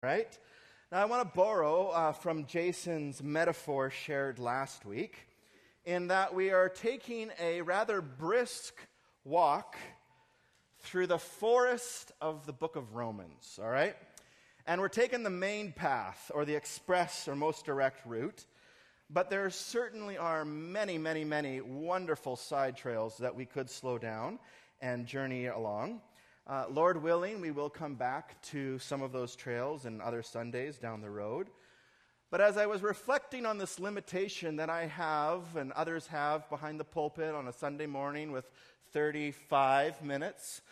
Right? Now, I want to borrow from Jason's metaphor shared last week, in that we are taking a rather brisk walk through the forest of the book of Romans, all right? And we're taking the main path, or the express or most direct route, but there certainly are many, many, many wonderful side trails that we could slow down and journey along. Lord willing, we will come back to some of those trails and other Sundays down the road. But as I was reflecting on this limitation that I have and others have behind the pulpit on a Sunday morning with 35 minutes,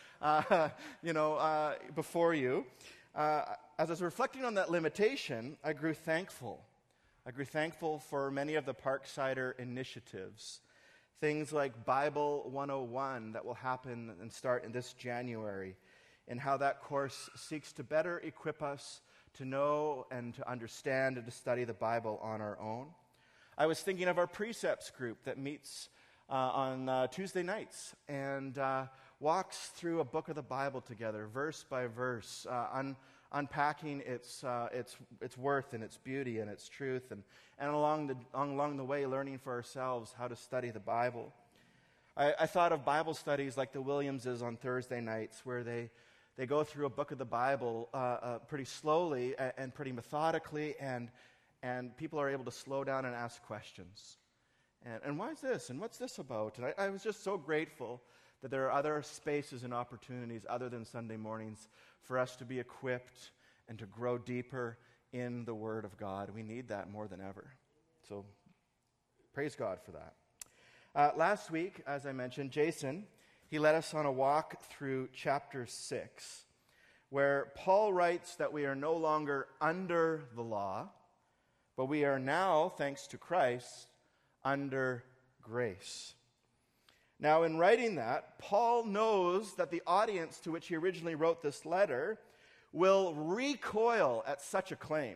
before you, as I was reflecting on that limitation, I grew thankful. I grew thankful for many of the Parksider initiatives. Things like Bible 101 that will happen and start in this January, and how that course seeks to better equip us to know and to understand and to study the Bible on our own. I was thinking of our precepts group that meets on Tuesday nights and walks through a book of the Bible together, verse by verse, unpacking its worth and its beauty and its truth, and along the way learning for ourselves how to study the Bible. I thought of Bible studies like the Williamses on Thursday nights, where they go through a book of the Bible pretty slowly and pretty methodically, and people are able to slow down and ask questions. And why is this? And what's this about? And I was just so grateful that there are other spaces and opportunities other than Sunday mornings for us to be equipped and to grow deeper in the Word of God. We need that more than ever. So praise God for that. Last week, as I mentioned, Jason, he led us on a walk through chapter 6, where Paul writes that we are no longer under the law, but we are now, thanks to Christ, under grace. Now, in writing that, Paul knows that the audience to which he originally wrote this letter will recoil at such a claim.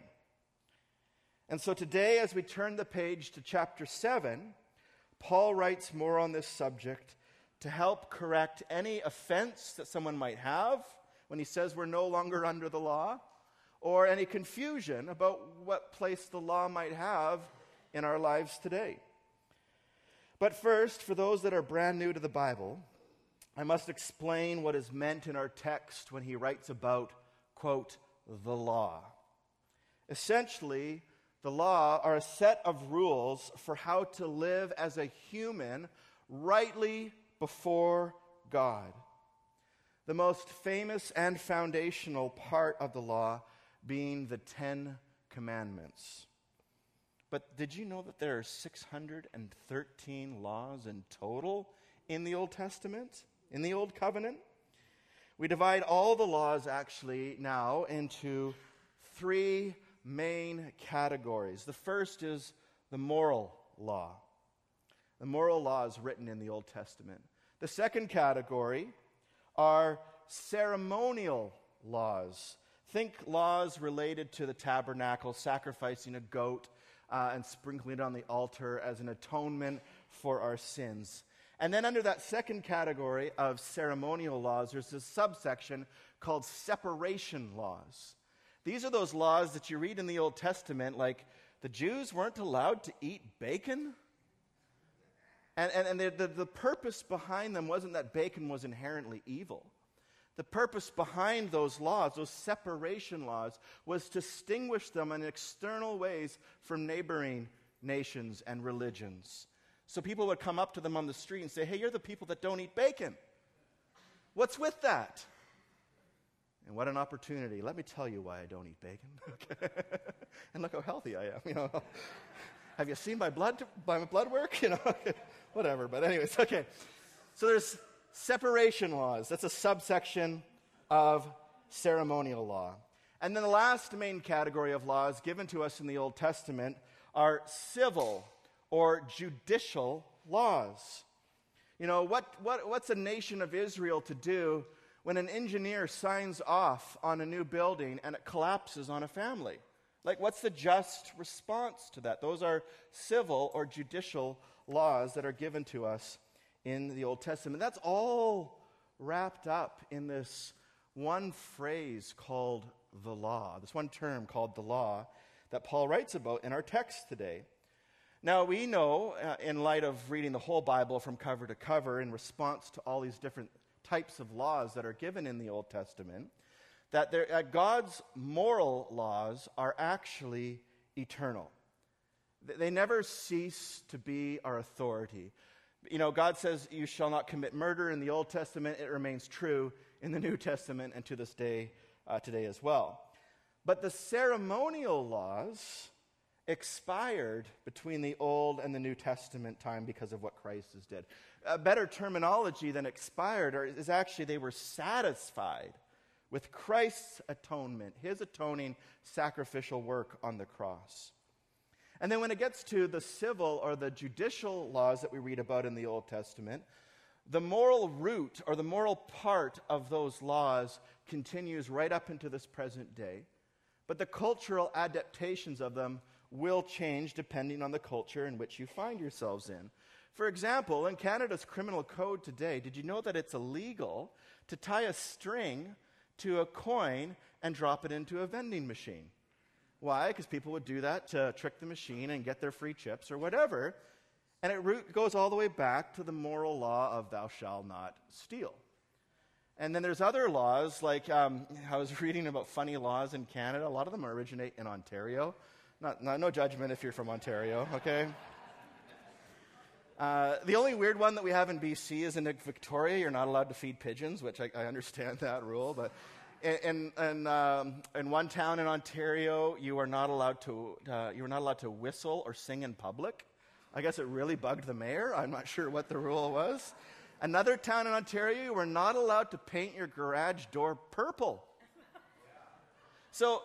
And so today, as we turn the page to chapter 7, Paul writes more on this subject to help correct any offense that someone might have when he says we're no longer under the law, or any confusion about what place the law might have in our lives today. But first, for those that are brand new to the Bible, I must explain what is meant in our text when he writes about, quote, the law. Essentially, the law are a set of rules for how to live as a human rightly before God. The most famous and foundational part of the law being the 10 Commandments. But did you know that there are 613 laws in total in the Old Testament, in the Old Covenant? We divide all the laws actually now into 3 main categories. The first is the moral law. The moral laws written in the Old Testament. The second category are ceremonial laws. Think laws related to the tabernacle, sacrificing a goat and sprinkling it on the altar as an atonement for our sins. And then under that second category of ceremonial laws, there's this subsection called separation laws. These are those laws that you read in the Old Testament, like the Jews weren't allowed to eat bacon. And the purpose behind them wasn't that bacon was inherently evil. The purpose behind those laws, those separation laws, was to distinguish them in external ways from neighboring nations and religions. So people would come up to them on the street and say, hey, you're the people that don't eat bacon. What's with that? And what an opportunity. Let me tell you why I don't eat bacon. And look how healthy I am. Have you seen my blood work? Whatever. But anyways, okay. So there's separation laws. That's a subsection of ceremonial law. And then the last main category of laws given to us in the Old Testament are civil or judicial laws. What's a nation of Israel to do when an engineer signs off on a new building and it collapses on a family? Like, what's the just response to that? Those are civil or judicial laws that are given to us in the Old Testament. That's all wrapped up in this one phrase called the law. This one term called the law that Paul writes about in our text today. Now, we know, in light of reading the whole Bible from cover to cover in response to all these different types of laws that are given in the Old Testament, that God's moral laws are actually eternal. They never cease to be our authority. You know, God says, you shall not commit murder in the Old Testament. It remains true in the New Testament and to this day, today as well. But the ceremonial laws expired between the Old and the New Testament time because of what Christ has did. A better terminology than expired is actually they were satisfied with Christ's atonement, his atoning sacrificial work on the cross. And then when it gets to the civil or the judicial laws that we read about in the Old Testament, the moral root or the moral part of those laws continues right up into this present day. But the cultural adaptations of them will change depending on the culture in which you find yourselves in. For example, in Canada's criminal code today, did you know that it's illegal to tie a string to a coin and drop it into a vending machine? Why? Because people would do that to trick the machine and get their free chips or whatever. And it goes all the way back to the moral law of thou shalt not steal. And then there's other laws, like I was reading about funny laws in Canada. A lot of them originate in Ontario. No judgment if you're from Ontario, okay? The only weird one that we have in BC is in Victoria. You're not allowed to feed pigeons, which I understand that rule. But in one town in Ontario, you are not allowed to whistle or sing in public. I guess it really bugged the mayor. I'm not sure what the rule was. Another town in Ontario, you were not allowed to paint your garage door purple. So,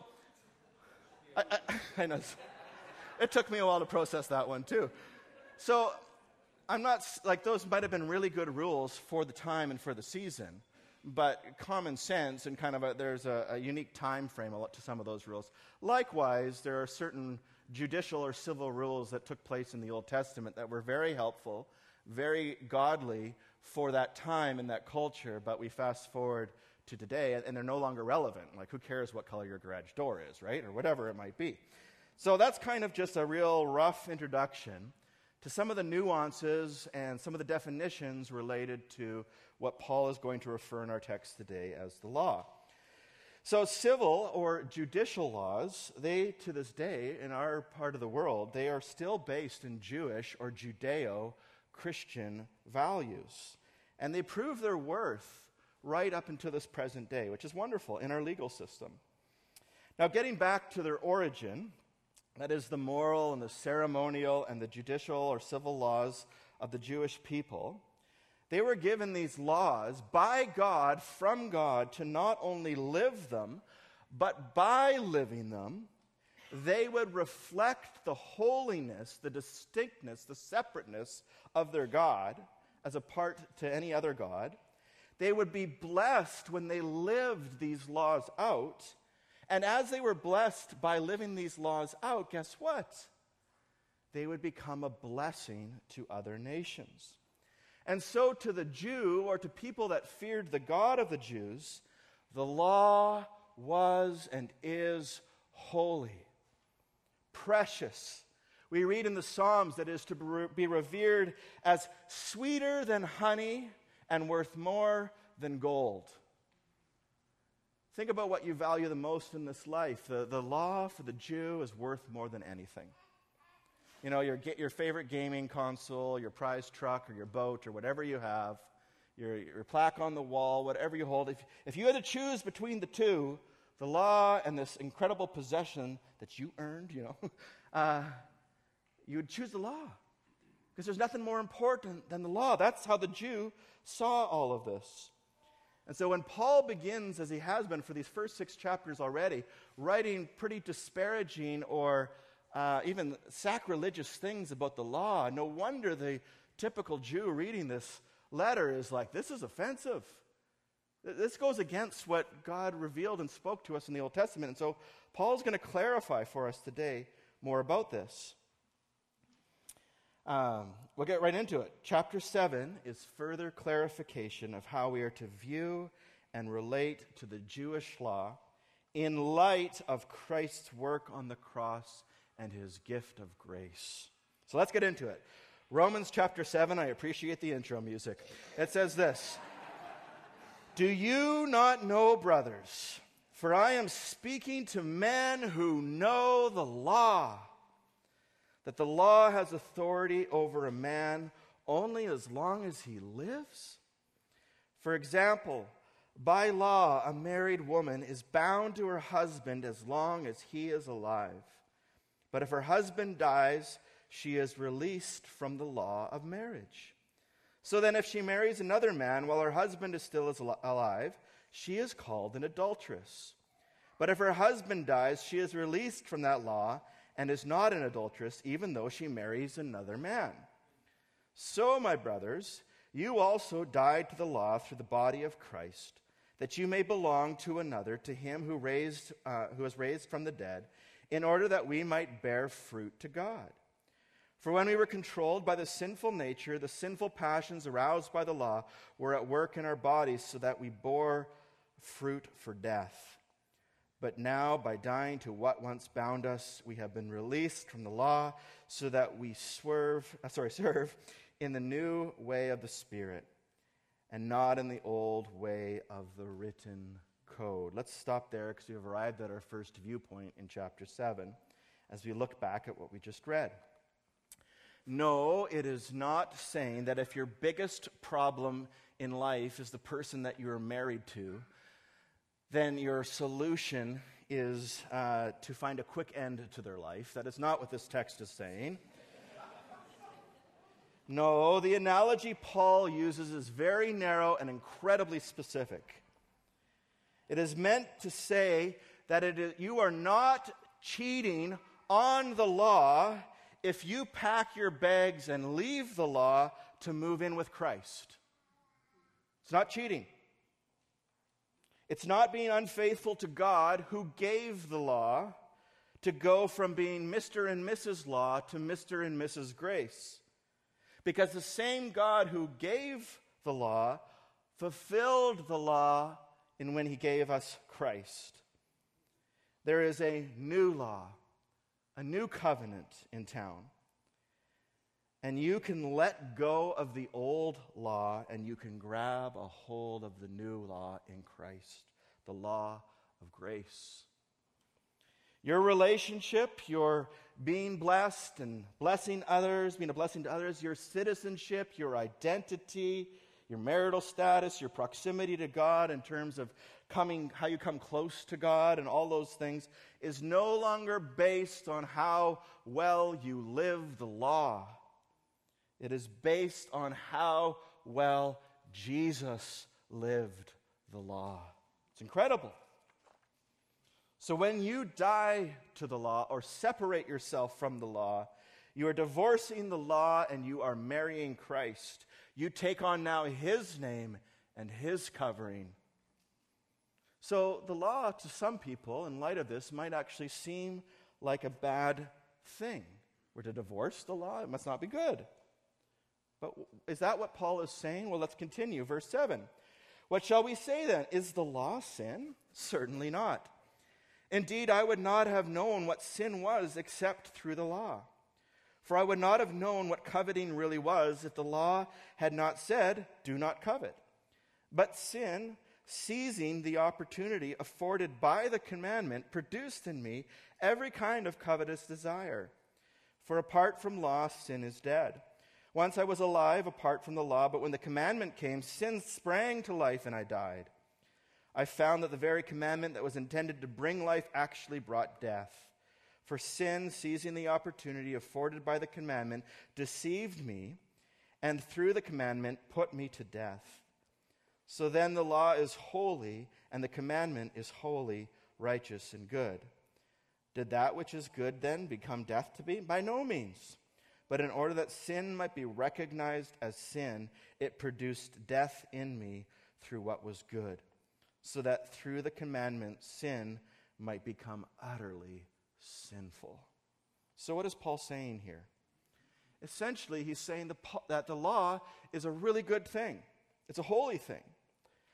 I know. It took me a while to process that one, too. So, I'm not, like, those might have been really good rules for the time and for the season, but common sense and there's a unique time frame to some of those rules. Likewise, there are certain judicial or civil rules that took place in the Old Testament that were very helpful, very godly for that time and that culture, but we fast forward to today, and they're no longer relevant. Like, who cares what color your garage door is, right? Or whatever it might be. So that's kind of just a real rough introduction to some of the nuances and some of the definitions related to what Paul is going to refer in our text today as the law. So civil or judicial laws, they, to this day, in our part of the world, they are still based in Jewish or Judeo-Christian values. And they prove their worth right up until this present day, which is wonderful in our legal system. Now, getting back to their origin, that is the moral and the ceremonial and the judicial or civil laws of the Jewish people, they were given these laws by God, from God, to not only live them, but by living them, they would reflect the holiness, the distinctness, the separateness of their God as apart to any other God. They would be blessed when they lived these laws out. And as they were blessed by living these laws out, guess what? They would become a blessing to other nations. And so to the Jew, or to people that feared the God of the Jews, the law was and is holy, precious. We read in the Psalms that it is to be revered as sweeter than honey and worth more than gold. Think about what you value the most in this life. The law for the Jew is worth more than anything. You know, your favorite gaming console, your prized truck, or your boat, or whatever you have, your plaque on the wall, whatever you hold. If you had to choose between the two, the law and this incredible possession that you earned, you would choose the law. Because there's nothing more important than the law. That's how the Jew saw all of this. And so when Paul begins, as he has been for these first 6 chapters already, writing pretty disparaging or even sacrilegious things about the law, no wonder the typical Jew reading this letter is like, this is offensive. This goes against what God revealed and spoke to us in the Old Testament. And so Paul's going to clarify for us today more about this. We'll get right into it. Chapter 7 is further clarification of how we are to view and relate to the Jewish law in light of Christ's work on the cross and his gift of grace. So let's get into it. Romans chapter 7, I appreciate the intro music. It says this, "Do you not know, brothers, for I am speaking to men who know the law, that the law has authority over a man only as long as he lives? For example, by law, a married woman is bound to her husband as long as he is alive. But if her husband dies, she is released from the law of marriage. So then if she marries another man while her husband is still alive, she is called an adulteress. But if her husband dies, she is released from that law and is not an adulteress, even though she marries another man. So, my brothers, you also died to the law through the body of Christ, that you may belong to another, to him who was raised from the dead, in order that we might bear fruit to God. For when we were controlled by the sinful nature, the sinful passions aroused by the law were at work in our bodies, so that we bore fruit for death. But now, by dying to what once bound us, we have been released from the law, so that we serve in the new way of the Spirit, and not in the old way of the written code." Let's stop there because we have arrived at our first viewpoint in chapter 7 as we look back at what we just read. No, it is not saying that if your biggest problem in life is the person that you are married to, then your solution is to find a quick end to their life. That is not what this text is saying. No, the analogy Paul uses is very narrow and incredibly specific. It is meant to say that you are not cheating on the law if you pack your bags and leave the law to move in with Christ. It's not cheating. It's not being unfaithful to God, who gave the law, to go from being Mr. and Mrs. Law to Mr. and Mrs. Grace. Because the same God who gave the law fulfilled the law in when he gave us Christ. There is a new law, a new covenant in town. And you can let go of the old law and you can grab a hold of the new law in Christ, the law of grace. Your relationship, your being blessed and blessing others, being a blessing to others, your citizenship, your identity, your marital status, your proximity to God in terms of how you come close to God and all those things is no longer based on how well you live the law. It is based on how well Jesus lived the law. It's incredible. So when you die to the law or separate yourself from the law, you are divorcing the law and you are marrying Christ. You take on now his name and his covering. So the law to some people, in light of this, might actually seem like a bad thing. We're to divorce the law? It must not be good. But is that what Paul is saying? Well, let's continue. Verse 7. What shall we say then? Is the law sin? Certainly not. Indeed, I would not have known what sin was except through the law. For I would not have known what coveting really was if the law had not said, "Do not covet." But sin, seizing the opportunity afforded by the commandment, produced in me every kind of covetous desire. For apart from law, sin is dead. Once I was alive apart from the law, but when the commandment came, sin sprang to life and I died. I found that the very commandment that was intended to bring life actually brought death. For sin, seizing the opportunity afforded by the commandment, deceived me, and through the commandment put me to death. So then the law is holy, and the commandment is holy, righteous, and good. Did that which is good then become death to me? By no means. But in order that sin might be recognized as sin, it produced death in me through what was good, so that through the commandment sin might become utterly sinful. So what is Paul saying here? Essentially, he's saying that the law is a really good thing. It's a holy thing.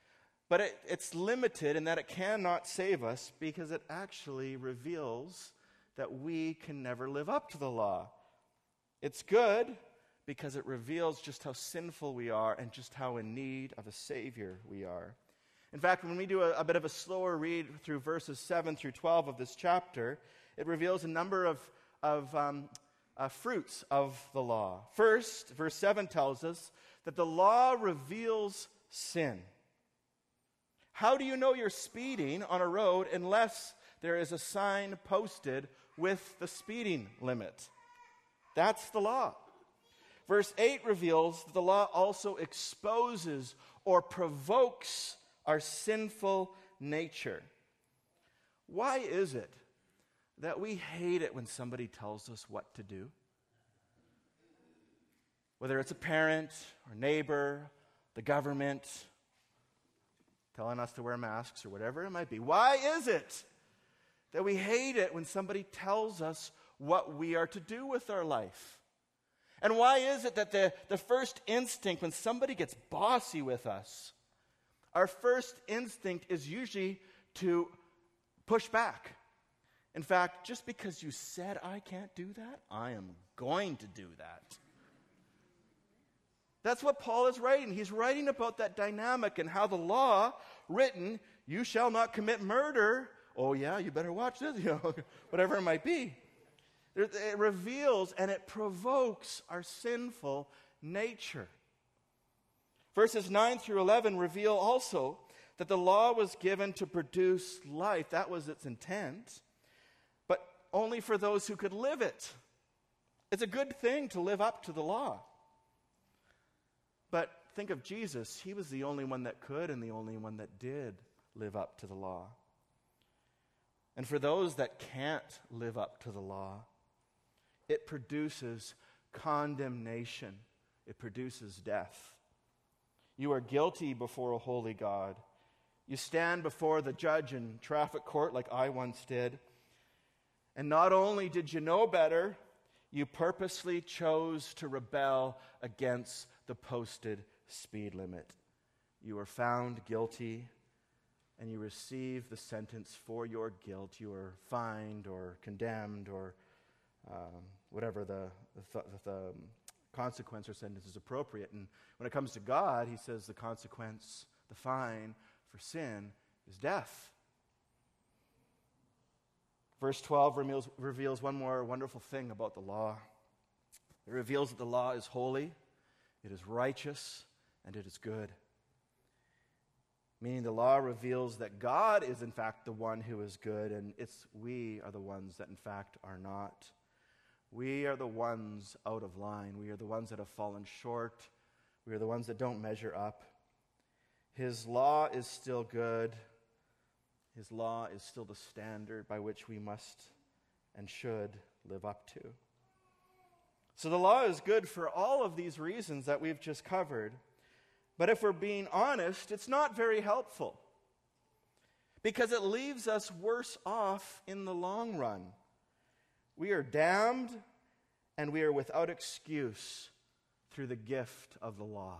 But it's limited in that it cannot save us because it actually reveals that we can never live up to the law. It's good because it reveals just how sinful we are and just how in need of a Savior we are. In fact, when we do a bit of a slower read through verses 7 through 12 of this chapter, it reveals a number of fruits of the law. First, verse 7 tells us that the law reveals sin. How do you know you're speeding on a road unless there is a sign posted with the speeding limit? That's the law. Verse 8 reveals that the law also exposes or provokes our sinful nature. Why is it that we hate it when somebody tells us what to do? Whether it's a parent or neighbor, the government, telling us to wear masks or whatever it might be. Why is it that we hate it when somebody tells us what we are to do with our life? And why is it that the first instinct when somebody gets bossy with us, our first instinct is usually to push back? In fact, just because you said I can't do that, I am going to do that. That's what Paul is writing. He's writing about that dynamic and how the law written, you shall not commit murder. Oh yeah, you better watch this, whatever it might be. It reveals and it provokes our sinful nature. Verses 9 through 11 reveal also that the law was given to produce life. That was its intent, but only for those who could live it. It's a good thing to live up to the law. But think of Jesus. He was the only one that could and the only one that did live up to the law. And for those that can't live up to the law, it produces condemnation. It produces death. You are guilty before a holy God. You stand before the judge in traffic court like I once did. And not only did you know better, you purposely chose to rebel against the posted speed limit. You were found guilty, and you receive the sentence for your guilt. You were fined or condemned or whatever the consequence or sentence is appropriate. And when it comes to God, he says the consequence, the fine for sin is death. Verse 12 reveals one more wonderful thing about the law. It reveals that the law is holy, it is righteous, and it is good. Meaning the law reveals that God is in fact the one who is good, and we are the ones that in fact are not. We are the ones out of line. We are the ones that have fallen short. We are the ones that don't measure up. His law is still good. His law is still the standard by which we must and should live up to. So the law is good for all of these reasons that we've just covered. But if we're being honest, it's not very helpful. Because it leaves us worse off in the long run. We are damned and we are without excuse through the gift of the law.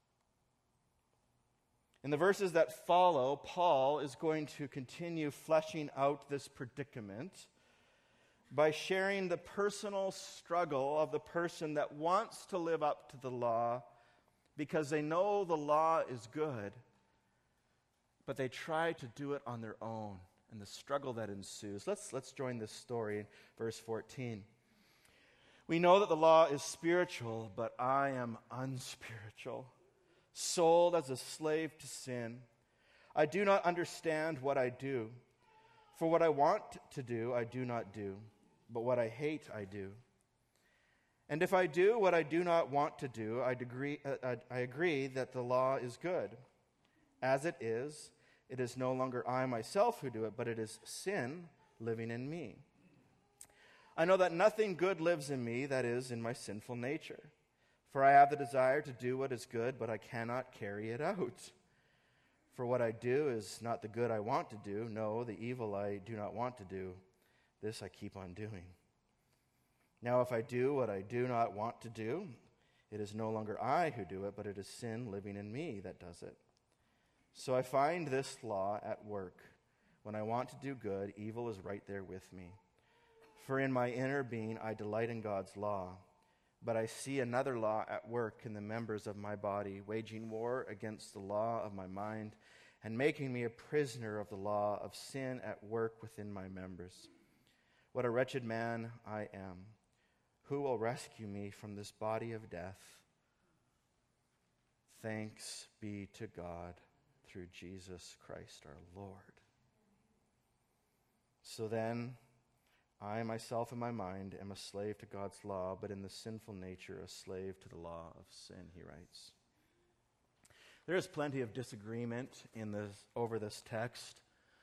In the verses that follow, Paul is going to continue fleshing out this predicament by sharing the personal struggle of the person that wants to live up to the law because they know the law is good, but they try to do it on their own, and the struggle that ensues. Let's join this story in verse 14. We know that the law is spiritual, but I am unspiritual, sold as a slave to sin. I do not understand what I do. For what I want to do, I do not do, but what I hate, I do. And if I do what I do not want to do, I agree that the law is good. As it is no longer I myself who do it, but it is sin living in me. I know that nothing good lives in me, that is, in my sinful nature. For I have the desire to do what is good, but I cannot carry it out. For what I do is not the good I want to do, no, the evil I do not want to do, this I keep on doing. Now if I do what I do not want to do, it is no longer I who do it, but it is sin living in me that does it. So I find this law at work. When I want to do good, evil is right there with me. For in my inner being I delight in God's law. But I see another law at work in the members of my body, waging war against the law of my mind and making me a prisoner of the law of sin at work within my members. What a wretched man I am. Who will rescue me from this body of death? Thanks be to God through Jesus Christ our Lord. So then, I myself in my mind am a slave to God's law, but in the sinful nature a slave to the law of sin, he writes. There is plenty of disagreement over this text,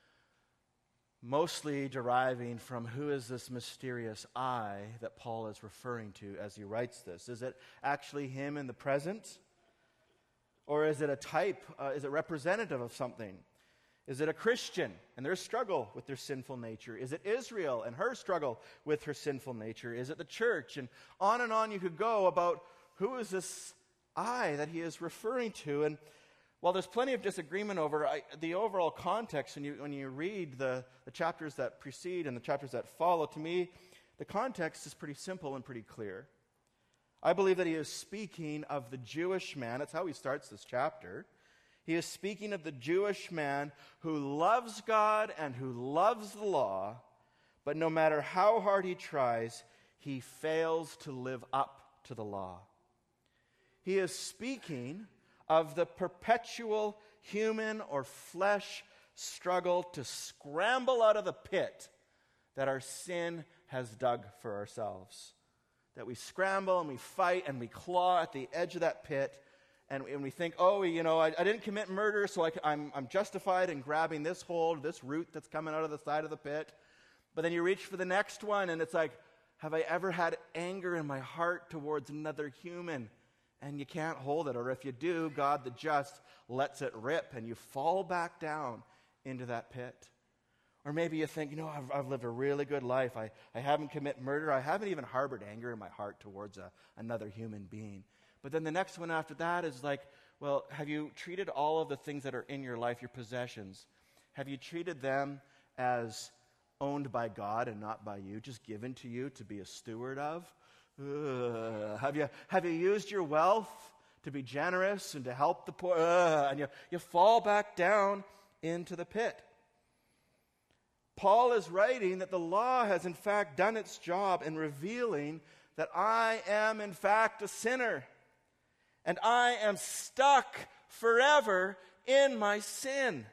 mostly deriving from who is this mysterious I that Paul is referring to as he writes this. Is it actually him in the present? Or is it a type? Is it representative of something? Is it a Christian and their struggle with their sinful nature? Is it Israel and her struggle with her sinful nature? Is it the church? And on you could go about who is this I that he is referring to. And while there's plenty of disagreement over the overall context, when you read the chapters that precede and the chapters that follow, to me, the context is pretty simple and pretty clear. I believe that he is speaking of the Jewish man. That's how he starts this chapter. He is speaking of the Jewish man who loves God and who loves the law, but no matter how hard he tries, he fails to live up to the law. He is speaking of the perpetual human or flesh struggle to scramble out of the pit that our sin has dug for ourselves. That we scramble and we fight and we claw at the edge of that pit. And we think, I didn't commit murder, so I'm justified in grabbing this hold, this root that's coming out of the side of the pit. But then you reach for the next one, and it's like, have I ever had anger in my heart towards another human? And you can't hold it. Or if you do, God the just lets it rip, and you fall back down into that pit. Or maybe you think, I've lived a really good life. I haven't committed murder. I haven't even harbored anger in my heart towards another human being. But then the next one after that is like, well, have you treated all of the things that are in your life, your possessions, have you treated them as owned by God and not by you, just given to you to be a steward of? Have you used your wealth to be generous and to help the poor? And you fall back down into the pit. Paul is writing that the law has in fact done its job in revealing that I am in fact a sinner. And I am stuck forever in my sin.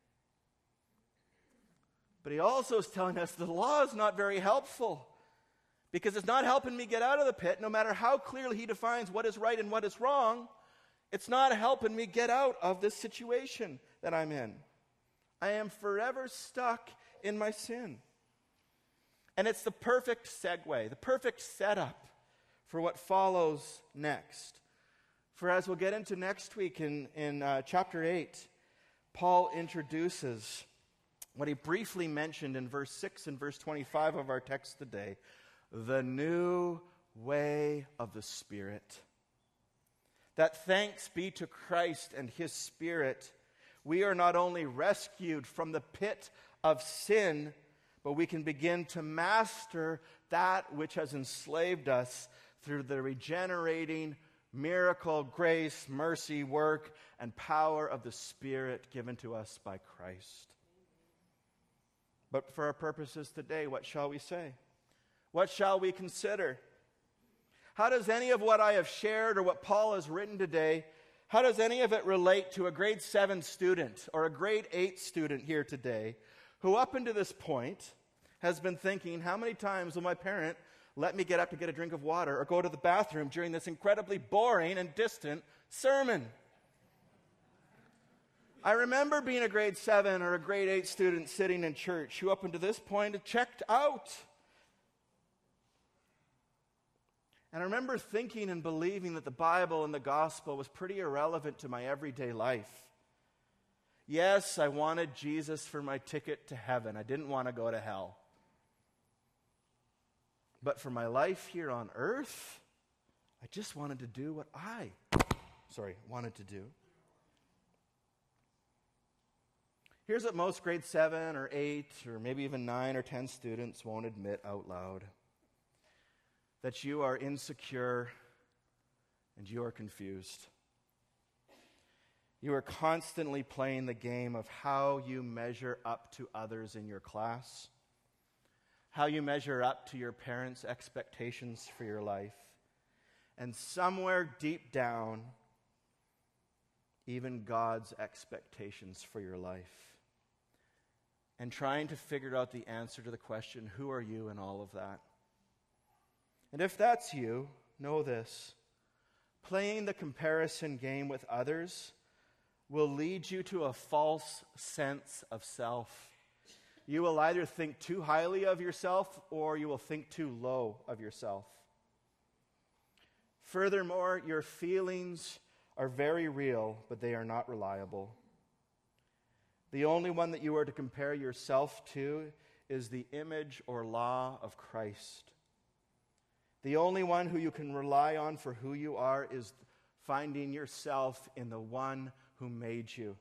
But he also is telling us the law is not very helpful, because it's not helping me get out of the pit. No matter how clearly he defines what is right and what is wrong, it's not helping me get out of this situation that I'm in. I am forever stuck in my sin. And it's the perfect segue, the perfect setup for what follows next. For as we'll get into next week in chapter 8, Paul introduces what he briefly mentioned in verse 6 and verse 25 of our text today, the new way of the Spirit. That thanks be to Christ and his Spirit, we are not only rescued from the pit of sin, but we can begin to master that which has enslaved us through the regenerating miracle, grace, mercy, work, and power of the Spirit given to us by Christ. But for our purposes today, what shall we say? What shall we consider? How does any of what I have shared or what Paul has written today, how does any of it relate to a grade 7 student or a grade 8 student here today who up until this point has been thinking, how many times will my parent let me get up to get a drink of water or go to the bathroom during this incredibly boring and distant sermon? I remember being a grade 7 or a grade 8 student sitting in church who up until this point had checked out. And I remember thinking and believing that the Bible and the gospel was pretty irrelevant to my everyday life. Yes, I wanted Jesus for my ticket to heaven. I didn't want to go to hell. But for my life here on earth, I just wanted to do what I wanted to do. Here's what most grade 7 or 8 or maybe even 9 or 10 students won't admit out loud: that you are insecure and you are confused. You are constantly playing the game of how you measure up to others in your class, how you measure up to your parents' expectations for your life, and somewhere deep down, even God's expectations for your life. And trying to figure out the answer to the question, who are you in all of that? And if that's you, know this: playing the comparison game with others will lead you to a false sense of self. You will either think too highly of yourself or you will think too low of yourself. Furthermore, your feelings are very real, but they are not reliable. The only one that you are to compare yourself to is the image or law of Christ. The only one who you can rely on for who you are is finding yourself in the one who made you.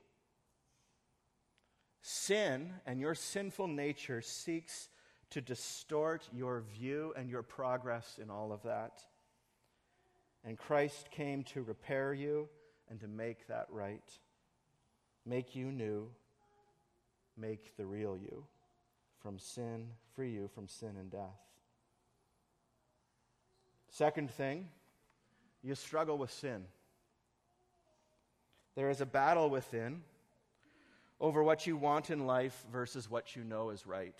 Sin and your sinful nature seeks to distort your view and your progress in all of that. And Christ came to repair you and to make that right. Make you new. Make the real you from sin, free you from sin and death. Second thing, you struggle with sin. There is a battle within over what you want in life versus what you know is right.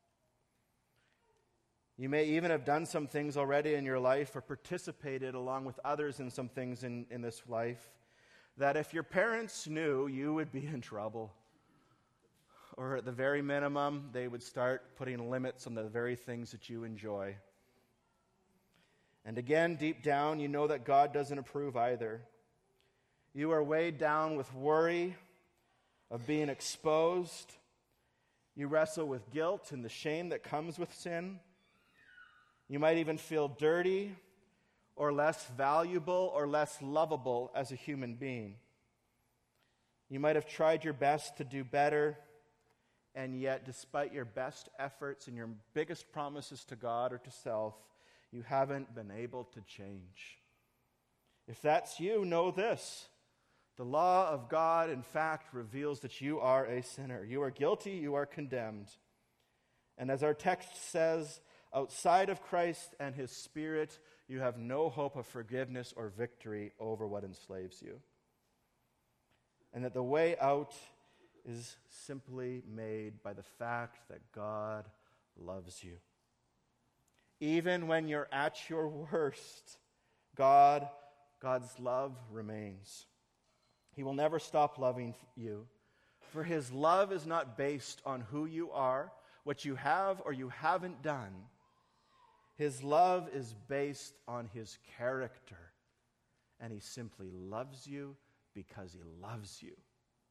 You may even have done some things already in your life or participated along with others in some things in this life that if your parents knew, you would be in trouble. Or at the very minimum, they would start putting limits on the very things that you enjoy. And again, deep down, you know that God doesn't approve either. You are weighed down with worry of being exposed. You wrestle with guilt and the shame that comes with sin. You might even feel dirty or less valuable or less lovable as a human being. You might have tried your best to do better, and yet despite your best efforts and your biggest promises to God or to self, you haven't been able to change. If that's you, know this: the law of God, in fact, reveals that you are a sinner. You are guilty, you are condemned. And as our text says, outside of Christ and His Spirit, you have no hope of forgiveness or victory over what enslaves you. And that the way out is simply made by the fact that God loves you. Even when you're at your worst, God's love remains. He will never stop loving you, for His love is not based on who you are, what you have or you haven't done. His love is based on His character, and He simply loves you because He loves you.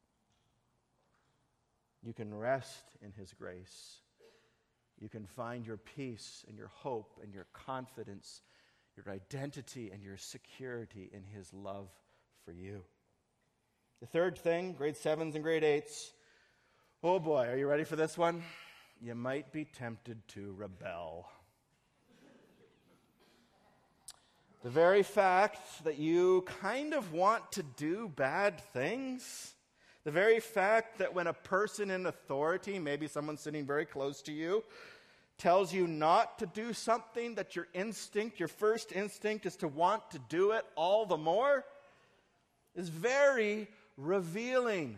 You can rest in His grace. You can find your peace and your hope and your confidence, your identity and your security in His love for you. The third thing, grade 7s and grade 8s. Oh boy, are you ready for this one? You might be tempted to rebel. The very fact that you kind of want to do bad things, the very fact that when a person in authority, maybe someone sitting very close to you, tells you not to do something, that your first instinct is to want to do it all the more, is very revealing.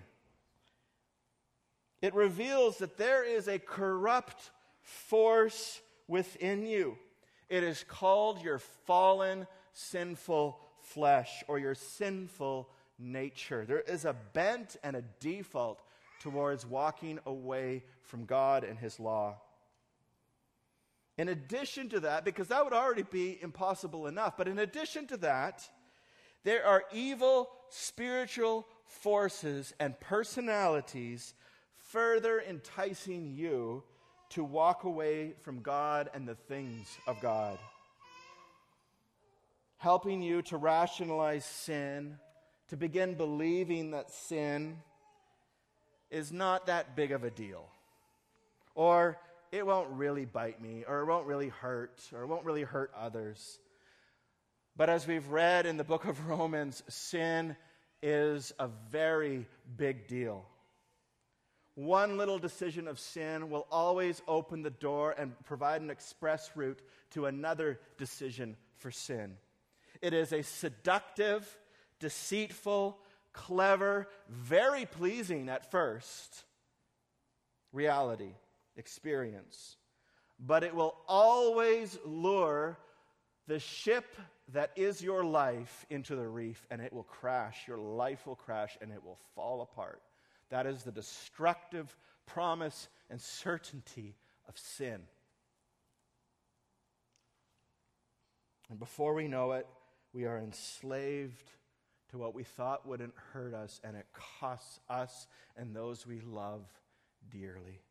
It reveals that there is a corrupt force within you. It is called your fallen, sinful flesh, or your sinful nature. There is a bent and a default towards walking away from God and His law. In addition to that, because that would already be impossible enough, but in addition to that, there are evil spiritual forces and personalities further enticing you to walk away from God and the things of God, helping you to rationalize sin, to begin believing that sin is not that big of a deal. Or it won't really bite me, or it won't really hurt, or it won't really hurt others. But as we've read in the book of Romans, sin is a very big deal. One little decision of sin will always open the door and provide an express route to another decision for sin. It is a seductive, deceitful, clever, very pleasing at first reality, experience. But it will always lure the ship that is your life into the reef, and it will crash. Your life will crash, and it will fall apart. That is the destructive promise and certainty of sin. And before we know it, we are enslaved to what we thought wouldn't hurt us, and it costs us and those we love dearly.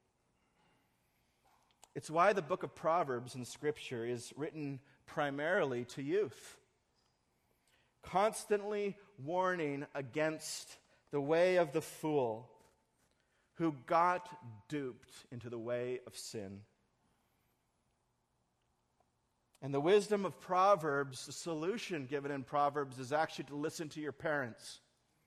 It's why the book of Proverbs in Scripture is written primarily to youth, constantly warning against the way of the fool who got duped into the way of sin. And the wisdom of Proverbs, the solution given in Proverbs, is actually to listen to your parents,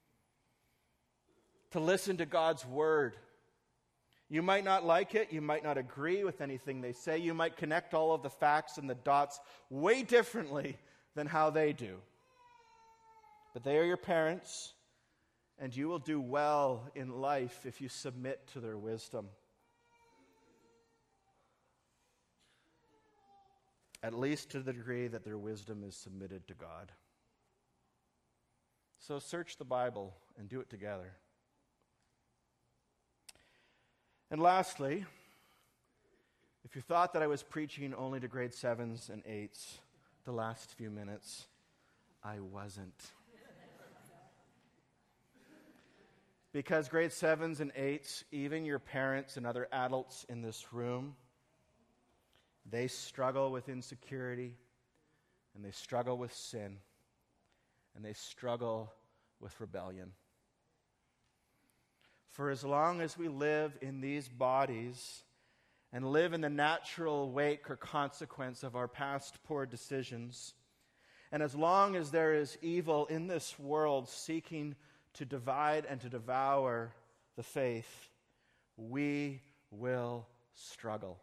to listen to God's word. You might not like it, you might not agree with anything they say, you might connect all of the facts and the dots way differently than how they do. But they are your parents, and you will do well in life if you submit to their wisdom. At least to the degree that their wisdom is submitted to God. So search the Bible and do it together. And lastly, if you thought that I was preaching only to grade 7s and 8s the last few minutes, I wasn't. Because grade 7s and 8s, even your parents and other adults in this room, they struggle with insecurity, and they struggle with sin, and they struggle with rebellion. For as long as we live in these bodies and live in the natural wake or consequence of our past poor decisions, and as long as there is evil in this world seeking to divide and to devour the faith, we will struggle.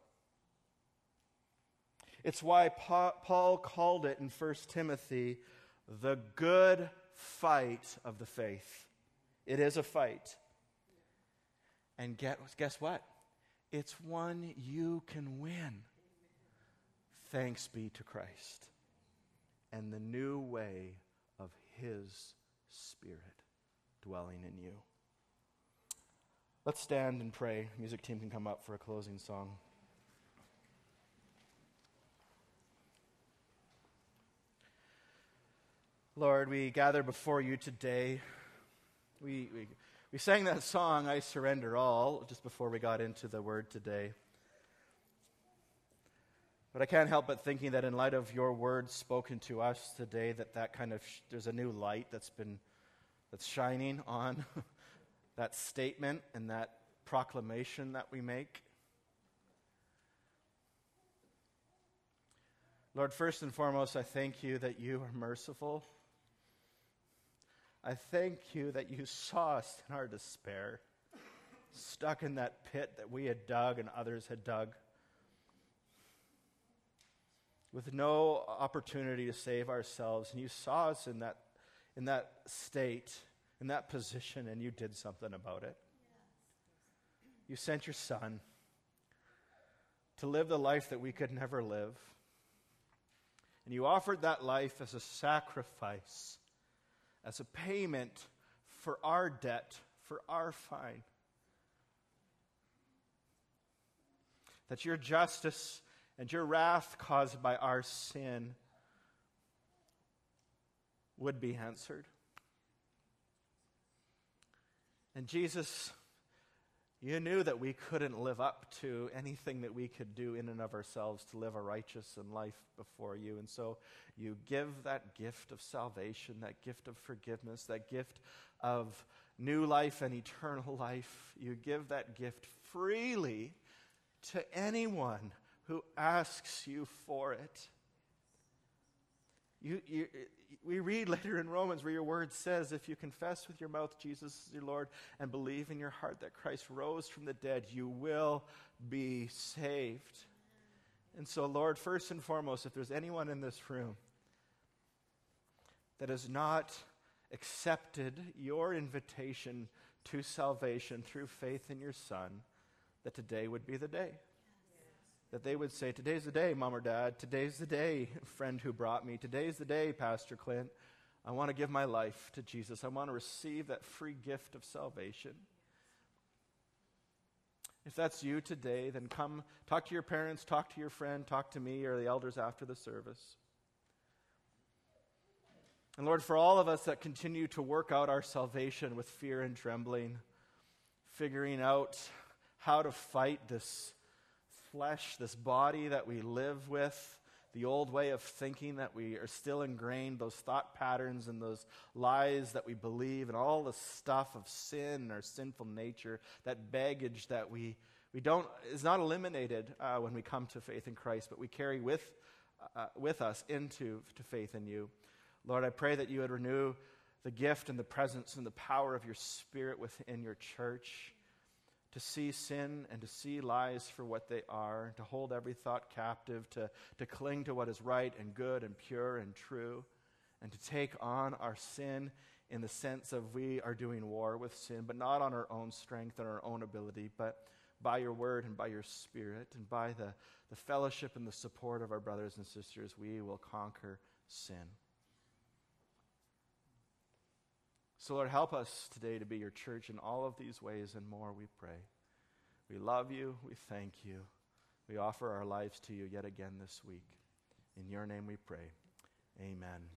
It's why Paul called it in 1 Timothy the good fight of the faith. It is a fight. And guess what? It's one you can win. Thanks be to Christ and the new way of His Spirit dwelling in you. Let's stand and pray. Music team can come up for a closing song. Lord, we gather before you today. We sang that song, I Surrender All, just before we got into the word today. But I can't help but thinking that in light of your words spoken to us today, that kind of, there's a new light that's shining on that statement and that proclamation that we make. Lord, first and foremost, I thank you that you are merciful. I thank you that you saw us in our despair, stuck in that pit that we had dug and others had dug, with no opportunity to save ourselves. And you saw us in that state, in that position, and you did something about it. You sent your Son to live the life that we could never live. And you offered that life as a sacrifice, as a payment for our debt, for our fine. That your justice and your wrath caused by our sin would be answered. And Jesus, you knew that we couldn't live up to anything that we could do in and of ourselves to live a righteous life before you. And so you give that gift of salvation, that gift of forgiveness, that gift of new life and eternal life. You give that gift freely to anyone who asks you for it. We read later in Romans where your word says, if you confess with your mouth Jesus is your Lord and believe in your heart that Christ rose from the dead, you will be saved. And so, Lord, first and foremost, if there's anyone in this room that has not accepted your invitation to salvation through faith in your Son, that today would be the day. That they would say, today's the day, Mom or Dad. Today's the day, friend who brought me. Today's the day, Pastor Clint. I want to give my life to Jesus. I want to receive that free gift of salvation. If that's you today, then come talk to your parents, talk to your friend, talk to me or the elders after the service. And Lord, for all of us that continue to work out our salvation with fear and trembling, figuring out how to fight this flesh, this body that we live with, the old way of thinking that we are still ingrained, those thought patterns and those lies that we believe, and all the stuff of sin and our sinful nature, that baggage that we don't is not eliminated when we come to faith in Christ, but we carry with us into faith in you. Lord, I pray that you would renew the gift and the presence and the power of your Spirit within your church, to see sin and to see lies for what they are, to hold every thought captive, to cling to what is right and good and pure and true, and to take on our sin in the sense of we are doing war with sin, but not on our own strength and our own ability, but by your word and by your Spirit and by the fellowship and the support of our brothers and sisters, we will conquer sin. So, Lord, help us today to be your church in all of these ways and more, we pray. We love you. We thank you. We offer our lives to you yet again this week. In your name we pray. Amen.